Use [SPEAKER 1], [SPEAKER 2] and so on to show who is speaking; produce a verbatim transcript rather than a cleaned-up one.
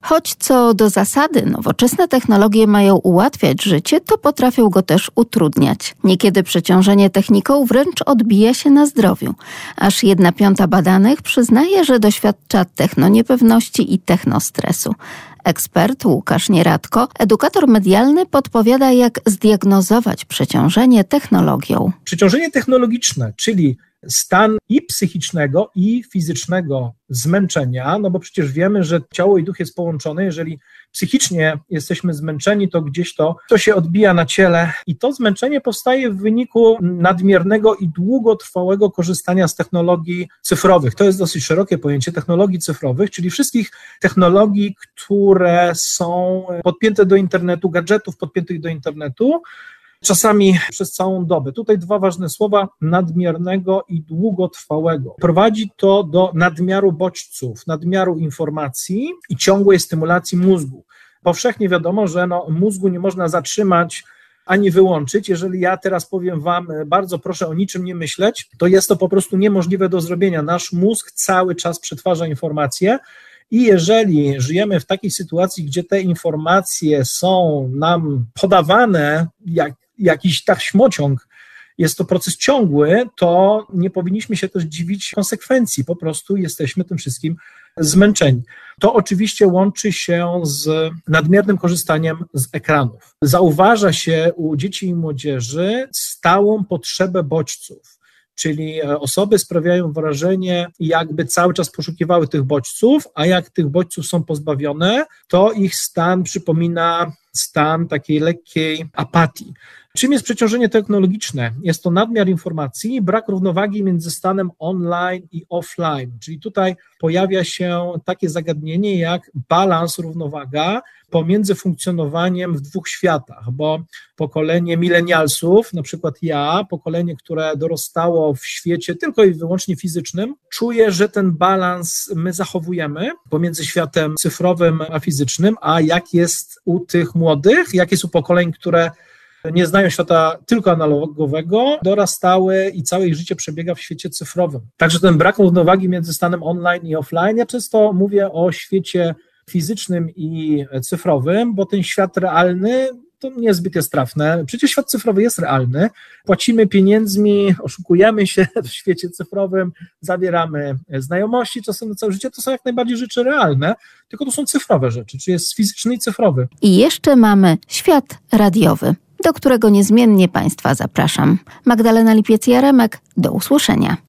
[SPEAKER 1] Choć co do zasady nowoczesne technologie mają ułatwiać życie, to potrafią go też utrudniać. Niekiedy przeciążenie techniką wręcz odbija się na zdrowiu. Aż jedna piąta badanych przyznaje, że doświadcza technoniepewności i technostresu. Ekspert Łukasz Nieradko, edukator medialny, podpowiada, jak zdiagnozować przeciążenie technologią.
[SPEAKER 2] Przeciążenie technologiczne, czyli stan i psychicznego, i fizycznego zmęczenia, no bo przecież wiemy, że ciało i duch jest połączone. Jeżeli psychicznie jesteśmy zmęczeni, to gdzieś to, to się odbija na ciele i to zmęczenie powstaje w wyniku nadmiernego i długotrwałego korzystania z technologii cyfrowych. To jest dosyć szerokie pojęcie technologii cyfrowych, czyli wszystkich technologii, które są podpięte do internetu, gadżetów podpiętych do internetu, czasami przez całą dobę. Tutaj dwa ważne słowa: nadmiernego i długotrwałego. Prowadzi to do nadmiaru bodźców, nadmiaru informacji i ciągłej stymulacji mózgu. Powszechnie wiadomo, że no, mózgu nie można zatrzymać ani wyłączyć. Jeżeli ja teraz powiem wam, bardzo proszę o niczym nie myśleć, to jest to po prostu niemożliwe do zrobienia. Nasz mózg cały czas przetwarza informacje. I jeżeli żyjemy w takiej sytuacji, gdzie te informacje są nam podawane jak jakiś taśmociąg, jest to proces ciągły, to nie powinniśmy się też dziwić konsekwencji, po prostu jesteśmy tym wszystkim zmęczeni. To oczywiście łączy się z nadmiernym korzystaniem z ekranów. Zauważa się u dzieci i młodzieży stałą potrzebę bodźców. Czyli osoby sprawiają wrażenie, jakby cały czas poszukiwały tych bodźców, a jak tych bodźców są pozbawione, to ich stan przypomina stan takiej lekkiej apatii. Czym jest przeciążenie technologiczne? Jest to nadmiar informacji i brak równowagi między stanem online i offline, czyli tutaj pojawia się takie zagadnienie jak balans, równowaga pomiędzy funkcjonowaniem w dwóch światach, bo pokolenie milenialsów, na przykład ja, pokolenie, które dorastało w świecie tylko i wyłącznie fizycznym, czuje, że ten balans my zachowujemy pomiędzy światem cyfrowym a fizycznym, a jak jest u tych młodych, jak jest u pokoleń, które nie znają świata tylko analogowego, dorastały i całe ich życie przebiega w świecie cyfrowym. Także ten brak równowagi między stanem online i offline, ja często mówię o świecie fizycznym i cyfrowym, bo ten świat realny to niezbyt jest trafne. Przecież świat cyfrowy jest realny. Płacimy pieniędzmi, oszukujemy się w świecie cyfrowym, zawieramy znajomości czasem na całe życie. To są jak najbardziej rzeczy realne, tylko to są cyfrowe rzeczy, czyli jest fizyczny i cyfrowy.
[SPEAKER 1] I jeszcze mamy świat radiowy, do którego niezmiennie Państwa zapraszam. Magdalena Lipiec-Jaremek, do usłyszenia.